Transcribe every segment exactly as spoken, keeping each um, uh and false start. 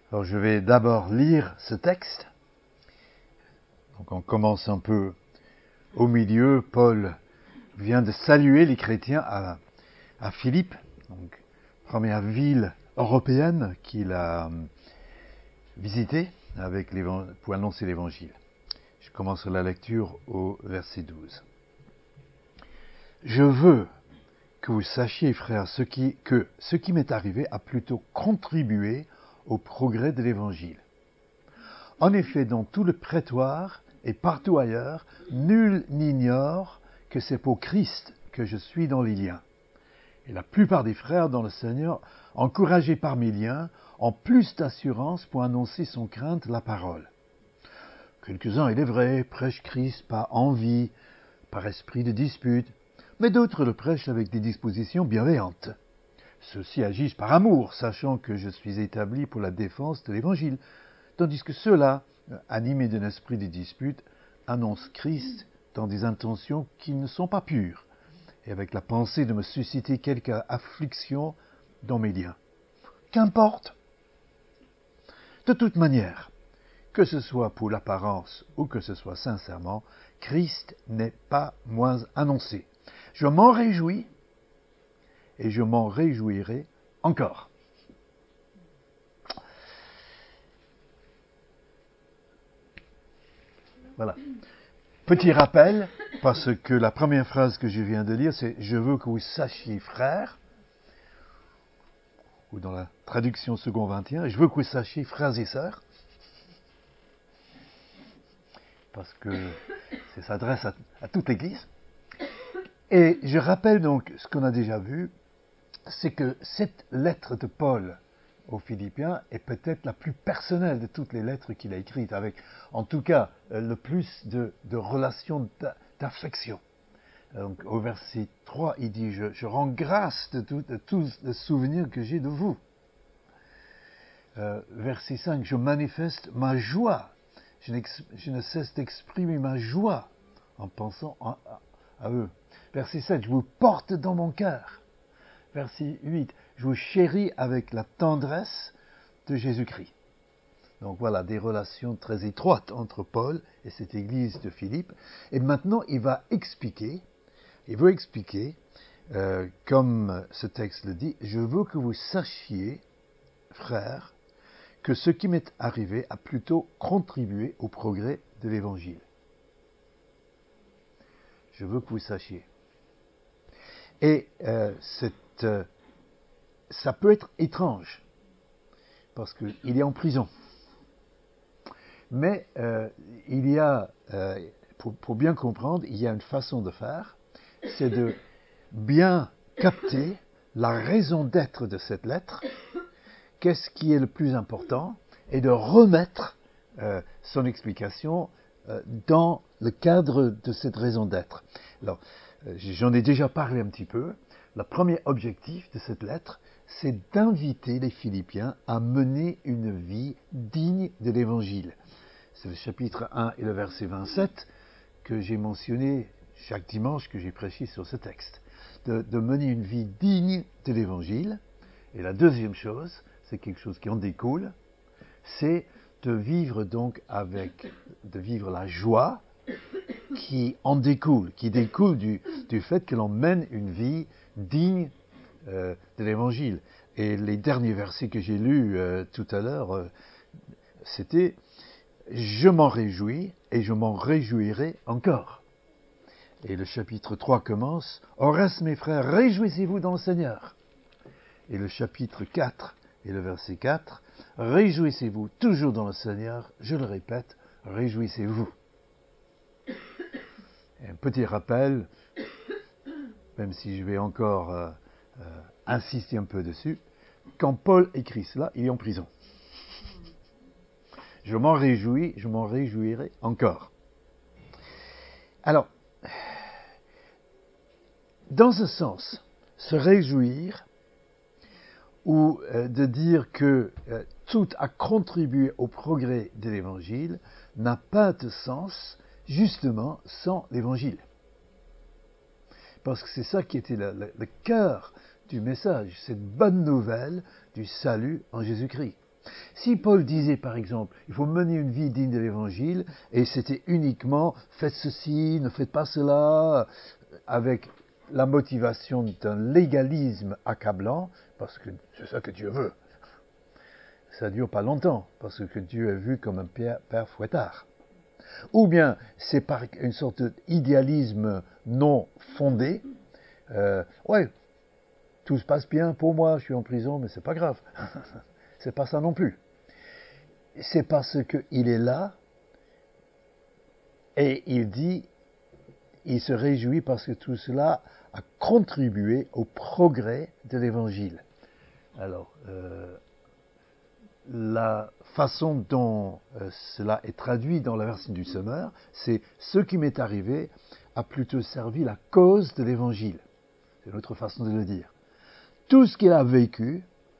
Alors je vais d'abord lire ce texte. Donc on commence un peu au milieu. Paul vient de saluer les chrétiens à, à Philippe, donc première ville européenne qu'il a visitée avec pour annoncer l'évangile. Je commence la lecture au verset douze. Je veux que vous sachiez, frères, ce qui, que ce qui m'est arrivé a plutôt contribué au progrès de l'Évangile. En effet, dans tout le prétoire et partout ailleurs, nul n'ignore que c'est pour Christ que je suis dans les liens. Et la plupart des frères dans le Seigneur, encouragés par mes liens, ont plus d'assurance pour annoncer sans crainte la parole. Quelques-uns, il est vrai, prêchent Christ par envie, par esprit de dispute, mais d'autres le prêchent avec des dispositions bienveillantes. Ceux-ci agissent par amour, sachant que je suis établi pour la défense de l'Évangile, tandis que ceux-là, animés d'un esprit de dispute, annoncent Christ dans des intentions qui ne sont pas pures, et avec la pensée de me susciter quelque affliction dans mes liens. Qu'importe. De toute manière, que ce soit pour l'apparence ou que ce soit sincèrement, Christ n'est pas moins annoncé. Je m'en réjouis et je m'en réjouirai encore. Voilà. Petit rappel, parce que la première phrase que je viens de lire, c'est « Je veux que vous sachiez, frères », ou dans la traduction second vingt et un, « Je veux que vous sachiez, frères et sœurs », parce que ça s'adresse à, à toute l'Église. Et je rappelle donc ce qu'on a déjà vu, c'est que cette lettre de Paul aux Philippiens est peut-être la plus personnelle de toutes les lettres qu'il a écrites, avec en tout cas le plus de, de relations d'affection. Donc au verset trois, il dit je, « Je rends grâce de, tout, de tous les souvenirs que j'ai de vous. » euh, Verset cinq, « Je manifeste ma joie. Je, je ne cesse d'exprimer ma joie en pensant à, à, à eux. » Verset sept, « Je vous porte dans mon cœur. » Verset huit, « Je vous chéris avec la tendresse de Jésus-Christ. » Donc voilà, des relations très étroites entre Paul et cette église de Philippe. Et maintenant, il va expliquer, il veut expliquer, euh, comme ce texte le dit, « Je veux que vous sachiez, frères, que ce qui m'est arrivé a plutôt contribué au progrès de l'Évangile. » Je veux que vous sachiez. Et euh, cette, euh, ça peut être étrange, parce qu'il est en prison. Mais euh, il y a, euh, pour, pour bien comprendre, il y a une façon de faire, c'est de bien capter la raison d'être de cette lettre, qu'est-ce qui est le plus important, et de remettre euh, son explication euh, dans le cadre de cette raison d'être. Alors, euh, j'en ai déjà parlé un petit peu. Le premier objectif de cette lettre, c'est d'inviter les Philippiens à mener une vie digne de l'Évangile. C'est le chapitre un et le verset vingt-sept que j'ai mentionné chaque dimanche que j'ai prêché sur ce texte. De, de mener une vie digne de l'Évangile. Et la deuxième chose, c'est quelque chose qui en découle, c'est de vivre donc avec, de vivre la joie qui en découle, qui découle du, du fait que l'on mène une vie digne euh, de l'Évangile. Et les derniers versets que j'ai lus euh, tout à l'heure, euh, c'était « Je m'en réjouis et je m'en réjouirai encore ». Et le chapitre trois commence « Au reste, mes frères, réjouissez-vous dans le Seigneur ». Et le chapitre quatre et le verset quatre « Réjouissez-vous toujours dans le Seigneur, je le répète, réjouissez-vous ». Un petit rappel, même si je vais encore euh, euh, insister un peu dessus, quand Paul écrit cela, il est en prison. Je m'en réjouis, je m'en réjouirai encore. Alors, dans ce sens, se réjouir, ou euh, de dire que euh, tout a contribué au progrès de l'Évangile, n'a pas de sens, justement, sans l'Évangile. Parce que c'est ça qui était le, le, le cœur du message, cette bonne nouvelle du salut en Jésus-Christ. Si Paul disait, par exemple, il faut mener une vie digne de l'Évangile, et c'était uniquement faites ceci, ne faites pas cela, avec la motivation d'un légalisme accablant, parce que c'est ça que Dieu veut. Ça ne dure pas longtemps, parce que Dieu est vu comme un père, père fouettard. Ou bien c'est par une sorte d'idéalisme non fondé. Euh, ouais, tout se passe bien pour moi, je suis en prison, mais c'est pas grave. C'est pas ça non plus. C'est parce qu'il est là et il dit, il se réjouit parce que tout cela a contribué au progrès de l'Évangile. Alors, euh, la façon dont euh, cela est traduit dans la version du Semeur, c'est ce qui m'est arrivé a plutôt servi la cause de l'Évangile. C'est une autre façon de le dire. Tout ce qu'il a vécu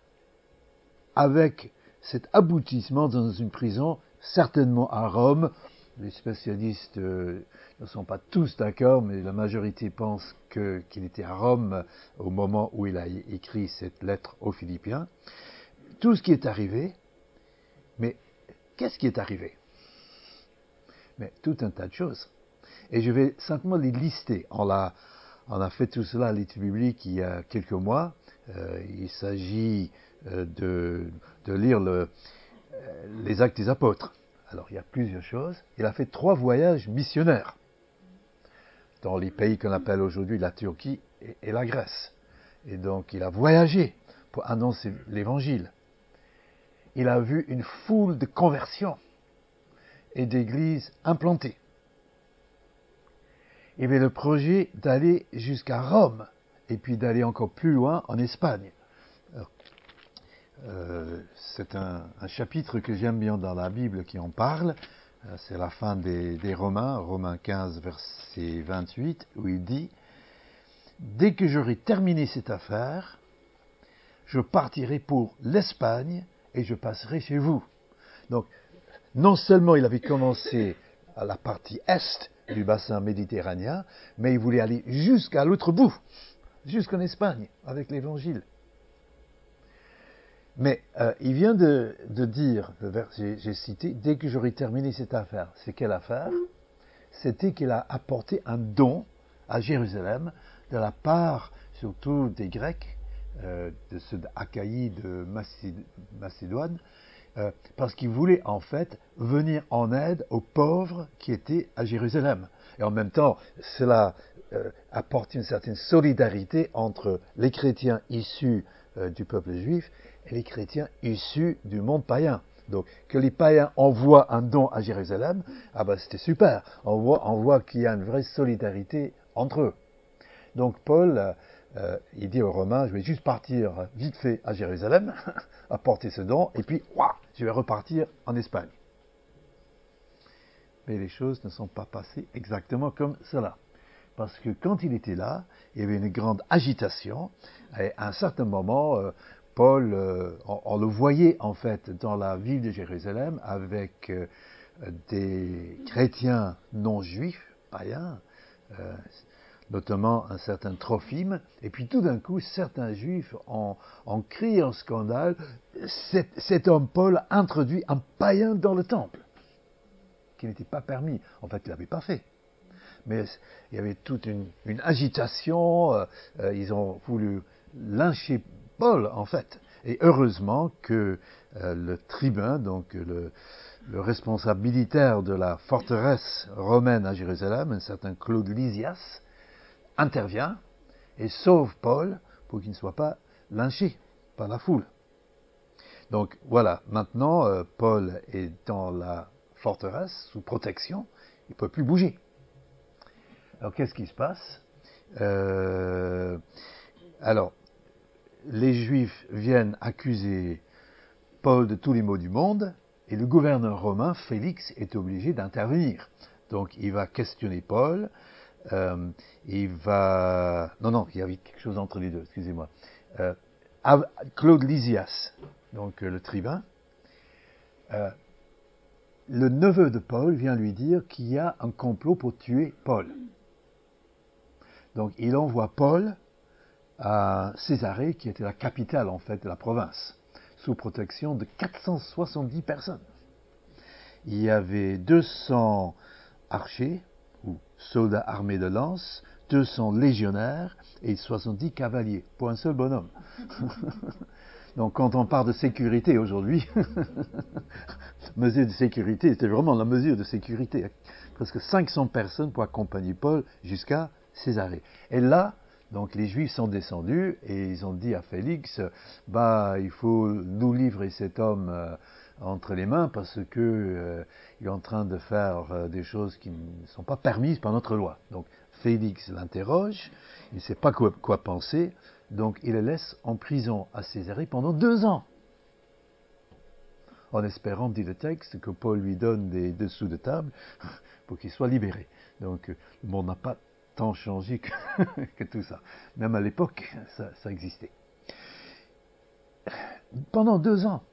avec cet aboutissement dans une prison, certainement à Rome. Les spécialistes euh, ne sont pas tous d'accord, mais la majorité pense que, qu'il était à Rome au moment où il a écrit cette lettre aux Philippiens. Tout ce qui est arrivé, mais qu'est-ce qui est arrivé? Mais tout un tas de choses. Et je vais simplement les lister. On a, on a fait tout cela à l'étude biblique il y a quelques mois. Euh, il s'agit euh, de, de lire le, euh, les Actes des Apôtres. Alors il y a plusieurs choses. Il a fait trois voyages missionnaires dans les pays qu'on appelle aujourd'hui la Turquie et, et la Grèce. Et donc il a voyagé pour annoncer l'Évangile. Il a vu une foule de conversions et d'églises implantées. Il y avait le projet d'aller jusqu'à Rome et puis d'aller encore plus loin en Espagne. Alors, euh, c'est un, un chapitre que j'aime bien dans la Bible qui en parle. Euh, c'est la fin des, des Romains, Romains quinze, verset vingt-huit, où il dit « Dès que j'aurai terminé cette affaire, je partirai pour l'Espagne et je passerai chez vous. » Donc, non seulement il avait commencé à la partie est du bassin méditerranéen, mais il voulait aller jusqu'à l'autre bout, jusqu'en Espagne, avec l'Évangile. Mais euh, il vient de, de dire, le verset j'ai cité, dès que j'aurai terminé cette affaire. C'est quelle affaire? C'était qu'il a apporté un don à Jérusalem de la part surtout des Grecs, euh, de ceux d'Achaïe, de Macédoine, euh, parce qu'il voulait en fait venir en aide aux pauvres qui étaient à Jérusalem. Et en même temps, cela euh, apporte une certaine solidarité entre les chrétiens issus euh, du peuple juif et les chrétiens issus du monde païen. Donc, que les païens envoient un don à Jérusalem, ah ben c'était super. On voit, on voit qu'il y a une vraie solidarité entre eux. Donc, Paul, euh, il dit aux Romains, je vais juste partir vite fait à Jérusalem, apporter ce don, et puis, ouah, je vais repartir en Espagne. Mais les choses ne sont pas passées exactement comme cela. Parce que quand il était là, il y avait une grande agitation, et à un certain moment, euh, Paul, euh, on, on le voyait en fait dans la ville de Jérusalem avec euh, des chrétiens non juifs, païens, euh, notamment un certain Trophime, et puis tout d'un coup, certains juifs ont, ont crié en scandale, cet, cet homme Paul introduit un païen dans le temple, qui n'était pas permis, en fait il ne l'avait pas fait. Mais il y avait toute une, une agitation, euh, euh, ils ont voulu lyncher Paul en fait. Et heureusement que euh, le tribun, donc le, le responsable militaire de la forteresse romaine à Jérusalem, un certain Claude Lysias, intervient et sauve Paul pour qu'il ne soit pas lynché par la foule. Donc voilà, maintenant euh, Paul est dans la forteresse sous protection, il ne peut plus bouger. Alors qu'est-ce qui se passe? euh, Alors, les Juifs viennent accuser Paul de tous les maux du monde, et le gouverneur romain, Félix, est obligé d'intervenir. Donc il va questionner Paul, euh, il va... Non, non, il y avait quelque chose entre les deux, excusez-moi. Euh, Claude Lysias, donc euh, le tribun, euh, le neveu de Paul vient lui dire qu'il y a un complot pour tuer Paul. Donc il envoie Paul à Césarée, qui était la capitale en fait de la province, sous protection de quatre cent soixante-dix personnes. Il y avait deux cents archers, ou soldats armés de lance, deux cents légionnaires et soixante-dix cavaliers, pour un seul bonhomme. Donc quand on parle de sécurité aujourd'hui, mesure de sécurité, c'était vraiment la mesure de sécurité. Presque cinq cents personnes pour accompagner Paul jusqu'à Césarée. Et là, donc les Juifs sont descendus et ils ont dit à Félix, bah il faut nous livrer cet homme euh, entre les mains parce que euh, il est en train de faire euh, des choses qui ne sont pas permises par notre loi. Donc Félix l'interroge, il ne sait pas quoi, quoi penser, donc il le laisse en prison à Césarée pendant deux ans. En espérant, dit le texte, que Paul lui donne des dessous de table pour qu'il soit libéré. Donc le monde n'a pas tant changé que, que tout ça. Même à l'époque, ça, ça existait. Pendant deux ans.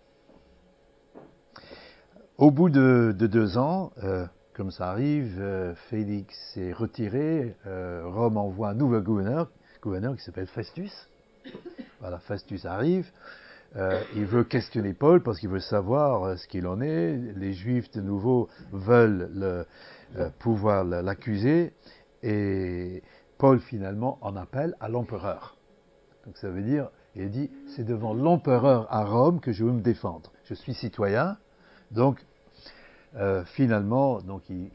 Au bout de, de deux ans, euh, comme ça arrive, euh, Félix est retiré, euh, Rome envoie un nouveau gouverneur, gouverneur qui s'appelle Festus. Voilà, Festus arrive. Euh, il veut questionner Paul parce qu'il veut savoir euh, ce qu'il en est. Les Juifs, de nouveau, veulent le, euh, pouvoir l'accuser. Et Paul, finalement, en appelle à l'empereur. Donc ça veut dire, il dit, c'est devant l'empereur à Rome que je veux me défendre. Je suis citoyen. Donc, euh, finalement, donc il,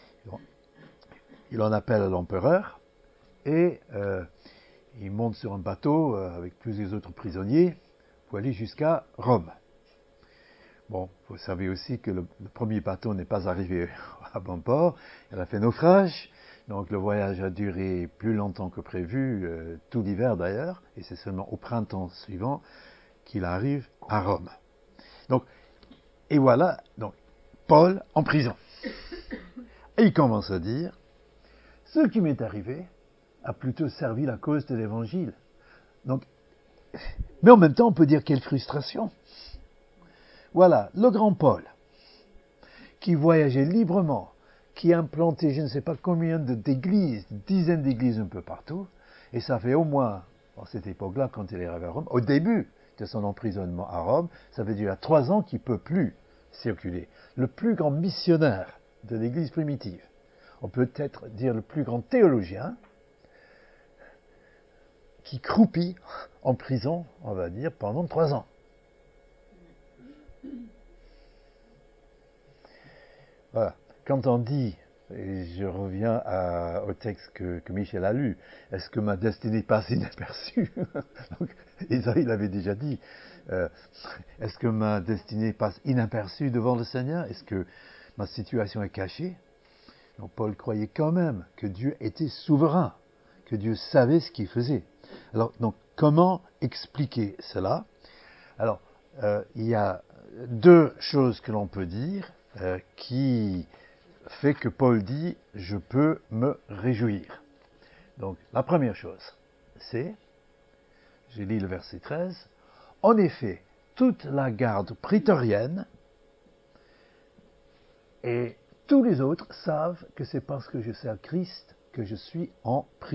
il en appelle à l'empereur. Et euh, il monte sur un bateau euh, avec plusieurs autres prisonniers pour aller jusqu'à Rome. Bon, vous savez aussi que le, le premier bateau n'est pas arrivé à bon port, il a fait naufrage, donc le voyage a duré plus longtemps que prévu, euh, tout l'hiver d'ailleurs, et c'est seulement au printemps suivant qu'il arrive à Rome. Donc, et voilà, donc, Paul en prison. Et il commence à dire, ce qui m'est arrivé a plutôt servi la cause de l'évangile. Donc, mais en même temps, on peut dire quelle frustration. Voilà, le grand Paul, qui voyageait librement, qui a implanté je ne sais pas combien d'églises, dizaines d'églises un peu partout, et ça fait au moins, à cette époque-là, quand il est arrivé à Rome, au début de son emprisonnement à Rome, ça veut dire à trois ans qu'il ne peut plus circuler. Le plus grand missionnaire de l'église primitive, on peut peut-être dire le plus grand théologien, qui croupit en prison, on va dire, pendant trois ans. Voilà. Quand on dit, et je reviens à, au texte que, que Michel a lu, est-ce que ma destinée passe inaperçue? Donc, Isaïe l'avait déjà dit. Euh, est-ce que ma destinée passe inaperçue devant le Seigneur? Est-ce que ma situation est cachée? Donc, Paul croyait quand même que Dieu était souverain, que Dieu savait ce qu'il faisait. Alors, donc, comment expliquer cela? Alors, euh, il y a deux choses que l'on peut dire euh, qui fait que Paul dit « je peux me réjouir ». Donc, la première chose, c'est, j'ai lu le verset treize, « En effet, toute la garde prétorienne et tous les autres savent que c'est parce que je sers Christ que je suis en prison. »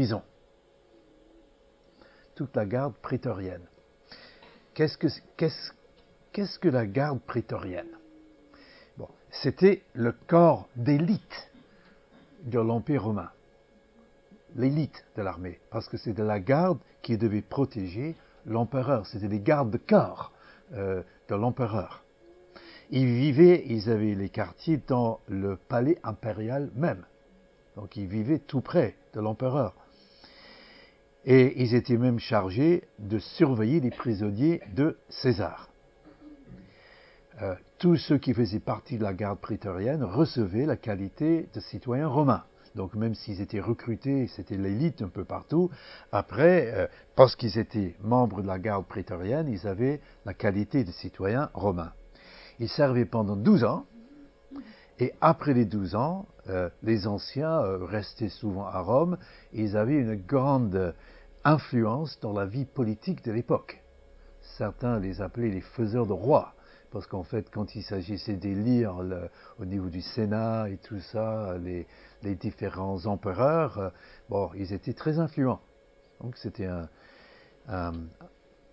Toute la garde prétorienne. Qu'est-ce que, qu'est-ce, qu'est-ce que la garde prétorienne? Bon, c'était le corps d'élite de l'Empire romain. L'élite de l'armée, parce que c'était la garde qui devait protéger l'empereur. C'était les gardes de corps euh, de l'empereur. Ils vivaient, ils avaient les quartiers dans le palais impérial même. Donc ils vivaient tout près de l'empereur. Et ils étaient même chargés de surveiller les prisonniers de César. Euh, tous ceux qui faisaient partie de la garde prétorienne recevaient la qualité de citoyens romains. Donc même s'ils étaient recrutés, c'était l'élite un peu partout, après, euh, parce qu'ils étaient membres de la garde prétorienne, ils avaient la qualité de citoyens romains. Ils servaient pendant douze ans, et après les douze ans, euh, les anciens euh, restaient souvent à Rome, et ils avaient une grande influence dans la vie politique de l'époque. Certains les appelaient les faiseurs de rois, parce qu'en fait, quand il s'agissait d'élire le, au niveau du Sénat et tout ça, les, les différents empereurs, euh, bon, ils étaient très influents. Donc c'était un, un,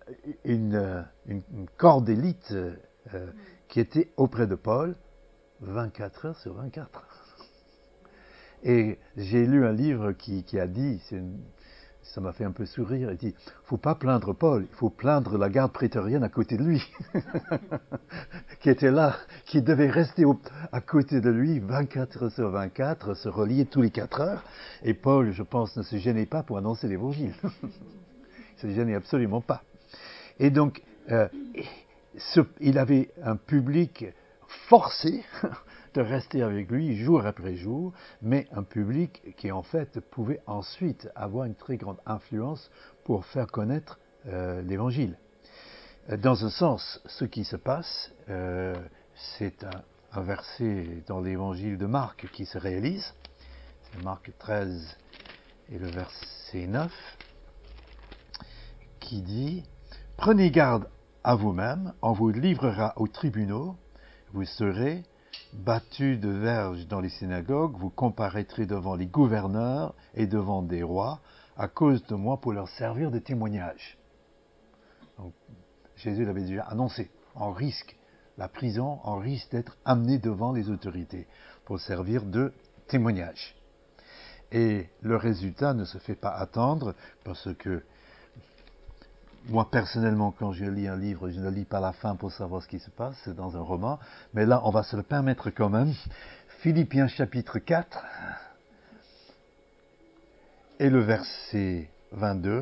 une, une, une corps d'élite euh, qui était auprès de Paul vingt-quatre heures sur vingt-quatre. Et j'ai lu un livre qui, qui a dit, une, ça m'a fait un peu sourire, il dit, il ne faut pas plaindre Paul, il faut plaindre la garde prétorienne à côté de lui, qui était là, qui devait rester au, à côté de lui vingt-quatre heures sur vingt-quatre, se relier tous les quatre heures, et Paul, je pense, ne se gênait pas pour annoncer l'évangile. Il ne se gênait absolument pas. Et donc, euh, ce, il avait un public forcé de rester avec lui jour après jour, mais un public qui en fait pouvait ensuite avoir une très grande influence pour faire connaître euh, l'évangile. Dans un sens, ce qui se passe, euh, c'est un, un verset dans l'évangile de Marc qui se réalise, c'est Marc treize et le verset neuf, qui dit « Prenez garde à vous-même, on vous livrera aux tribunaux, vous serez battus de verges dans les synagogues, vous comparaîtrez devant les gouverneurs et devant des rois à cause de moi pour leur servir de témoignage. » Donc, Jésus l'avait déjà annoncé, on risque la prison, on risque d'être amené devant les autorités pour servir de témoignage. Et le résultat ne se fait pas attendre parce que moi, personnellement, quand je lis un livre, je ne lis pas la fin pour savoir ce qui se passe, c'est dans un roman. Mais là, on va se le permettre quand même. Philippiens chapitre quatre et le verset vingt-deux.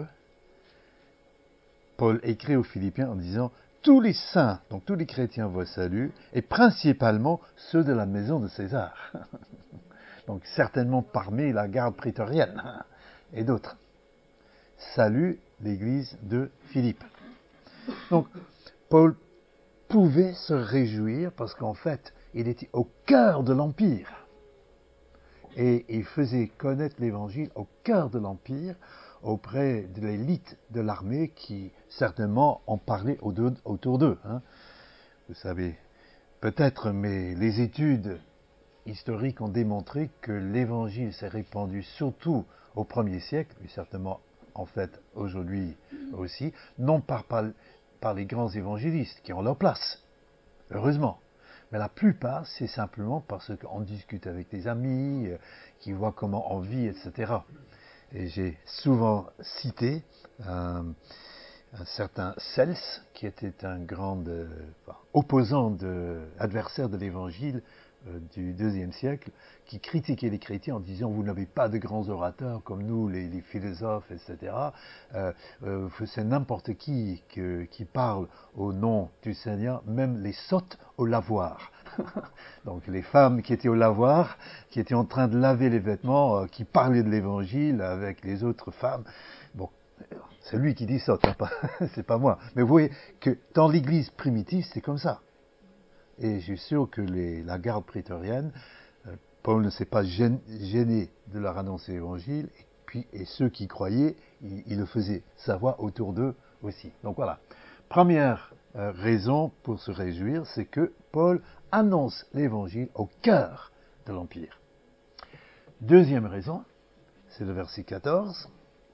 Paul écrit aux Philippiens en disant « Tous les saints, donc tous les chrétiens vous saluent, et principalement ceux de la maison de César. » Donc certainement parmi la garde prétorienne et d'autres. Salut l'église de Philippe. Donc, Paul pouvait se réjouir parce qu'en fait, il était au cœur de l'Empire. Et il faisait connaître l'Évangile au cœur de l'Empire, auprès de l'élite de l'armée qui, certainement, en parlait autour d'eux. Hein. Vous savez, peut-être, mais les études historiques ont démontré que l'Évangile s'est répandu surtout au premier siècle, mais certainement, en fait, aujourd'hui aussi, non par, par par les grands évangélistes qui ont leur place, heureusement. Mais la plupart, c'est simplement parce qu'on discute avec des amis, euh, qui voient comment on vit, et cetera. Et j'ai souvent cité euh, un certain Cels, qui était un grand euh, enfin, opposant, de, adversaire de l'évangile euh, du deuxième siècle, qui critiquait les chrétiens en disant « Vous n'avez pas de grands orateurs comme nous, les, les philosophes, et cetera. Euh, euh, c'est n'importe qui que, qui parle au nom du Seigneur, même les sottes au lavoir. » Donc les femmes qui étaient au lavoir, qui étaient en train de laver les vêtements, euh, qui parlaient de l'évangile avec les autres femmes. Bon, c'est lui qui dit ça, c'est pas moi. Mais vous voyez que dans l'église primitive, c'est comme ça. Et je suis sûr que les, la garde prétorienne, euh, Paul ne s'est pas gêné de leur annoncer l'évangile, et puis et ceux qui croyaient, il, il le faisait savoir autour d'eux aussi. Donc voilà. Première euh, raison pour se réjouir, c'est que Paul annonce l'évangile au cœur de l'Empire. Deuxième raison, c'est le verset quatorze.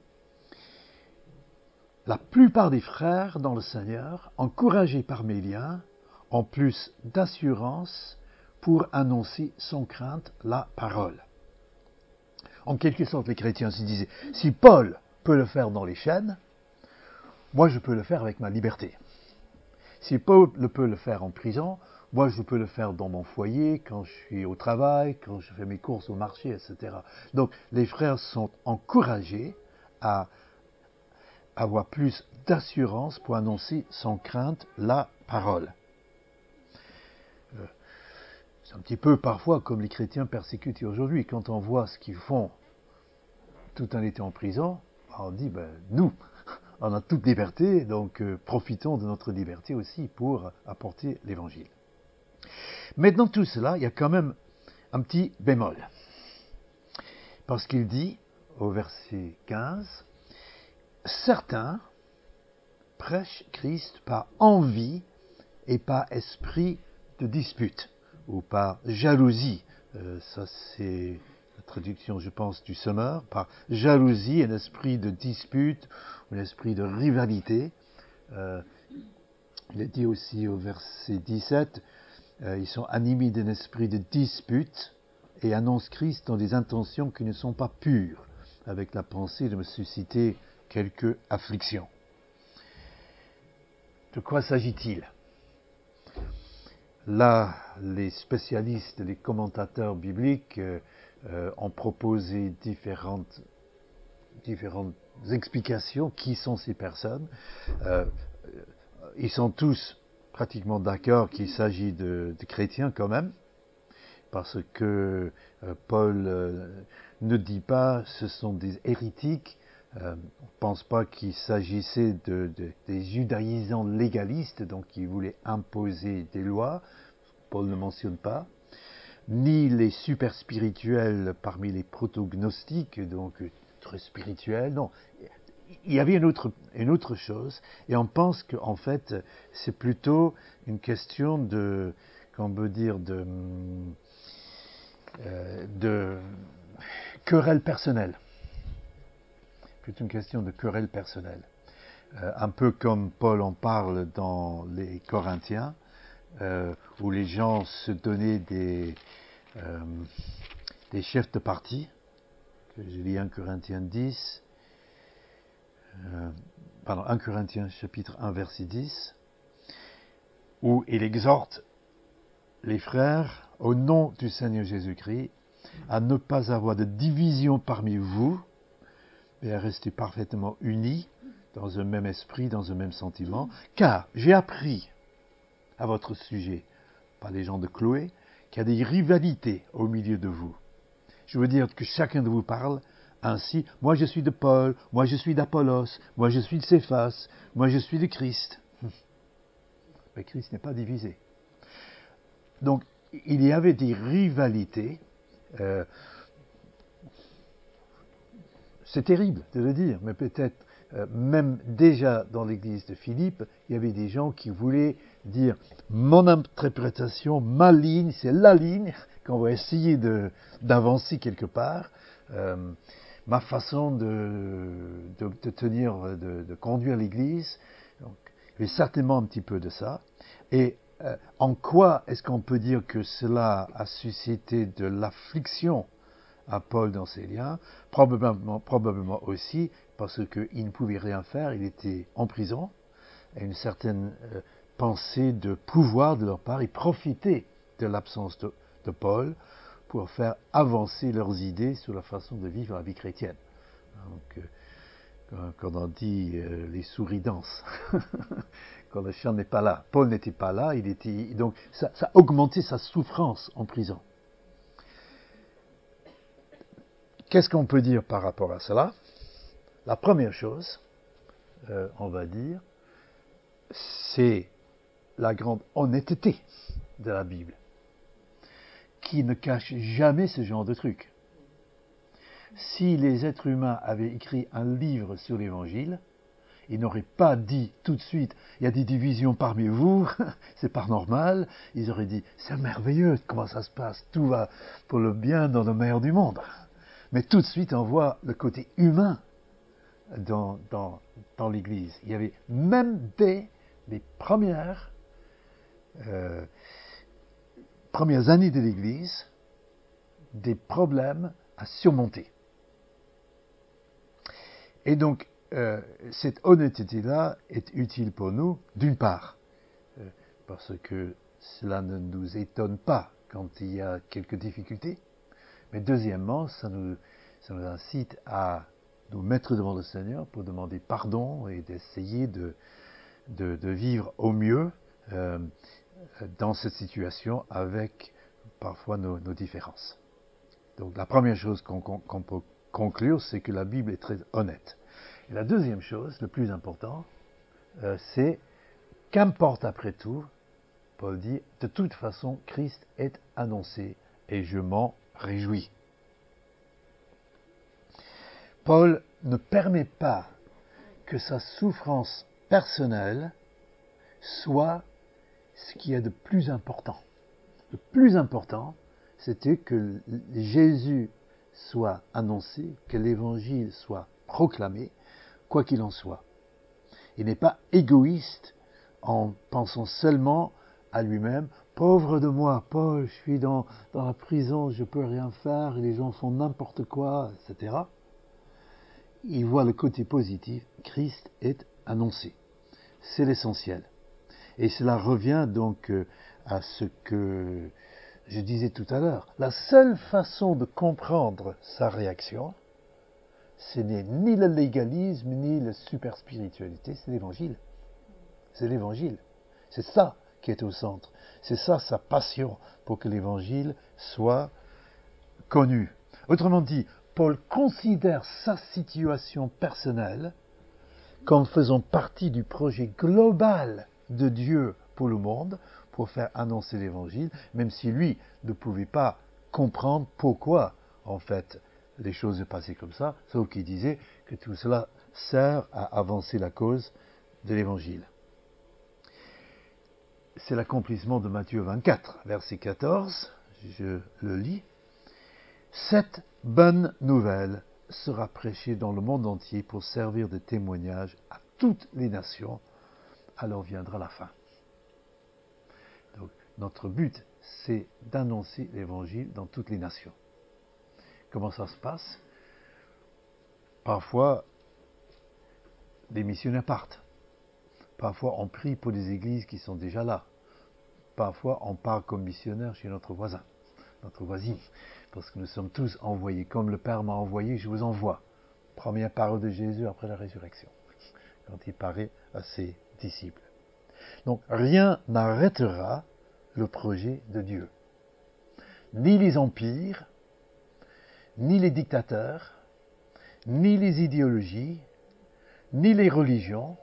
La plupart des frères dans le Seigneur, encouragés par mes liens, ont plus d'assurance pour annoncer sans crainte la parole. En quelque sorte, les chrétiens se disaient, si Paul peut le faire dans les chaînes, moi je peux le faire avec ma liberté. Si Paul peut le faire en prison, moi je peux le faire dans mon foyer, quand je suis au travail, quand je fais mes courses au marché, et cetera. Donc les frères sont encouragés à avoir plus d'assurance pour annoncer sans crainte la parole. Euh, c'est un petit peu parfois comme les chrétiens persécutés aujourd'hui. Quand on voit ce qu'ils font tout en étant en prison, on dit, ben, nous, on a toute liberté, donc euh, profitons de notre liberté aussi pour apporter l'évangile. Mais dans tout cela, il y a quand même un petit bémol. Parce qu'il dit, au verset quinze, certains prêchent Christ par envie et par esprit de dispute, ou par jalousie. Euh, ça, c'est la traduction, je pense, du Sommeur. Par jalousie, un esprit de dispute, un esprit de rivalité. Euh, il est dit aussi au verset dix-sept, euh, ils sont animés d'un esprit de dispute et annoncent Christ dans des intentions qui ne sont pas pures, avec la pensée de me susciter quelques afflictions. De quoi s'agit-il? Là, les spécialistes, les commentateurs bibliques euh, euh, ont proposé différentes, différentes explications. Qui sont ces personnes? euh, Ils sont tous pratiquement d'accord qu'il s'agit de, de chrétiens quand même, parce que euh, Paul euh, ne dit pas ce sont des hérétiques. Euh, on ne pense pas qu'il s'agissait de, de, des judaïsants légalistes, donc qui voulaient imposer des lois. Paul ne mentionne pas. Ni les super spirituels parmi les proto-gnostiques, donc très spirituels, non. Il y avait une autre, une autre chose, et on pense qu'en fait, c'est plutôt une question de, qu'on peut dire, de, euh, de querelle personnelle. Plutôt une question de querelle personnelle. Euh, un peu comme Paul en parle dans les Corinthiens, euh, où les gens se donnaient des, euh, des chefs de parti, que je lis un Corinthiens dix, euh, pardon, un Corinthiens chapitre un verset dix, où il exhorte les frères, au nom du Seigneur Jésus-Christ, à ne pas avoir de division parmi vous, mais à rester parfaitement unis dans un même esprit, dans un même sentiment, car j'ai appris à votre sujet, par les gens de Chloé, qu'il y a des rivalités au milieu de vous. Je veux dire que chacun de vous parle ainsi. Moi je suis de Paul, moi je suis d'Apollos, moi je suis de Céphas, moi je suis de Christ. Mais Christ n'est pas divisé. Donc il y avait des rivalités. Euh, c'est terrible de le dire, mais peut-être euh, même déjà dans l'église de Philippe, il y avait des gens qui voulaient dire mon interprétation, ma ligne, c'est la ligne qu'on va essayer de, d'avancer quelque part. Euh, ma façon de, de, de tenir, de, de conduire l'église. Donc, il y avait certainement un petit peu de ça. Et euh, en quoi est-ce qu'on peut dire que cela a suscité de l'affliction à Paul dans ses liens? Probablement, probablement aussi parce qu'il ne pouvait rien faire, il était en prison, et une certaine euh, pensée de pouvoir de leur part, ils profitaient de l'absence de, de Paul pour faire avancer leurs idées sur la façon de vivre la vie chrétienne. Donc, euh, quand on dit euh, les souris dansent, quand le chien n'est pas là, Paul n'était pas là, il était, donc ça, ça augmentait sa souffrance en prison. Qu'est-ce qu'on peut dire par rapport à cela? La première chose, euh, on va dire, c'est la grande honnêteté de la Bible, qui ne cache jamais ce genre de truc. Si les êtres humains avaient écrit un livre sur l'Évangile, ils n'auraient pas dit tout de suite, il y a des divisions parmi vous, c'est pas normal. Ils auraient dit, c'est merveilleux, comment ça se passe, tout va pour le bien dans le meilleur du monde. Mais tout de suite, on voit le côté humain dans, dans, dans l'Église. Il y avait même dès les premières, euh, premières années de l'Église, des problèmes à surmonter. Et donc, euh, cette honnêteté-là est utile pour nous, d'une part, euh, parce que cela ne nous étonne pas quand il y a quelques difficultés, mais deuxièmement, ça nous, ça nous incite à nous mettre devant le Seigneur pour demander pardon et d'essayer de, de, de vivre au mieux euh, dans cette situation avec parfois nos, nos différences. Donc la première chose qu'on, qu'on, qu'on peut conclure, c'est que la Bible est très honnête. Et la deuxième chose, le plus important, euh, c'est qu'importe après tout, Paul dit, de toute façon, Christ est annoncé et je m'en réjouis. Paul ne permet pas que sa souffrance personnelle soit ce qui est de plus important. Le plus important, c'était que Jésus soit annoncé, que l'évangile soit proclamé, quoi qu'il en soit. Il n'est pas égoïste en pensant seulement à lui-même. Pauvre de moi, Paul, je suis dans, dans la prison, je ne peux rien faire, les gens font n'importe quoi, et cetera. Il voit le côté positif, Christ est annoncé. C'est l'essentiel. Et cela revient donc à ce que je disais tout à l'heure. La seule façon de comprendre sa réaction, ce n'est ni le légalisme, ni la super-spiritualité, c'est l'évangile. C'est l'évangile. C'est ça qui est au centre. C'est ça sa passion pour que l'évangile soit connu. Autrement dit, Paul considère sa situation personnelle comme faisant partie du projet global de Dieu pour le monde, pour faire annoncer l'évangile, même si lui ne pouvait pas comprendre pourquoi, en fait, les choses se passaient comme ça, sauf qu'il disait que tout cela sert à avancer la cause de l'évangile. C'est l'accomplissement de Matthieu vingt-quatre, verset quatorze, je le lis. Cette bonne nouvelle sera prêchée dans le monde entier pour servir de témoignage à toutes les nations, alors viendra la fin. Donc, notre but, c'est d'annoncer l'évangile dans toutes les nations. Comment ça se passe? Parfois, des missionnaires partent. Parfois, on prie pour des églises qui sont déjà là. Parfois, on part comme missionnaire chez notre voisin, notre voisine, parce que nous sommes tous envoyés. Comme le Père m'a envoyé, je vous envoie. Première parole de Jésus après la résurrection, quand il paraît à ses disciples. Donc, rien n'arrêtera le projet de Dieu. Ni les empires, ni les dictateurs, ni les idéologies, ni les religions,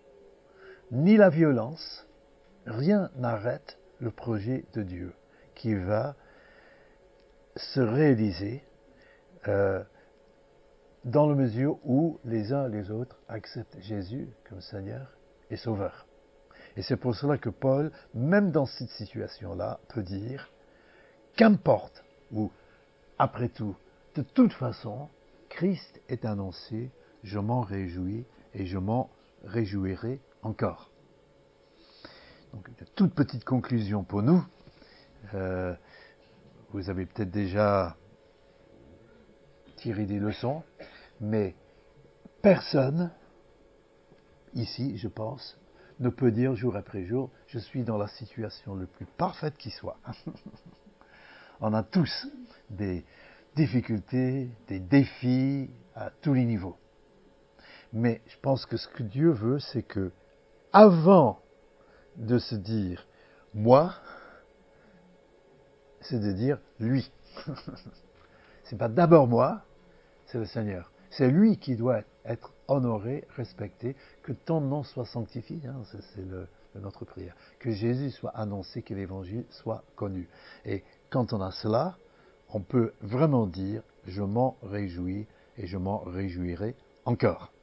ni la violence, rien n'arrête le projet de Dieu qui va se réaliser euh, dans la mesure où les uns et les autres acceptent Jésus comme Seigneur et Sauveur. Et c'est pour cela que Paul, même dans cette situation-là, peut dire qu'importe, ou après tout, de toute façon, Christ est annoncé, je m'en réjouis et je m'en réjouirai encore. Donc, une toute petite conclusion pour nous. Euh, vous avez peut-être déjà tiré des leçons, mais personne, ici, je pense, ne peut dire jour après jour, je suis dans la situation la plus parfaite qui soit. On a tous des difficultés, des défis à tous les niveaux. Mais je pense que ce que Dieu veut, c'est que, avant de se dire moi, c'est de dire lui. C'est pas d'abord moi, c'est le Seigneur. C'est lui qui doit être honoré, respecté, que ton nom soit sanctifié, hein, c'est, c'est le, notre prière. Que Jésus soit annoncé, que l'évangile soit connu. Et quand on a cela, on peut vraiment dire je m'en réjouis et je m'en réjouirai encore.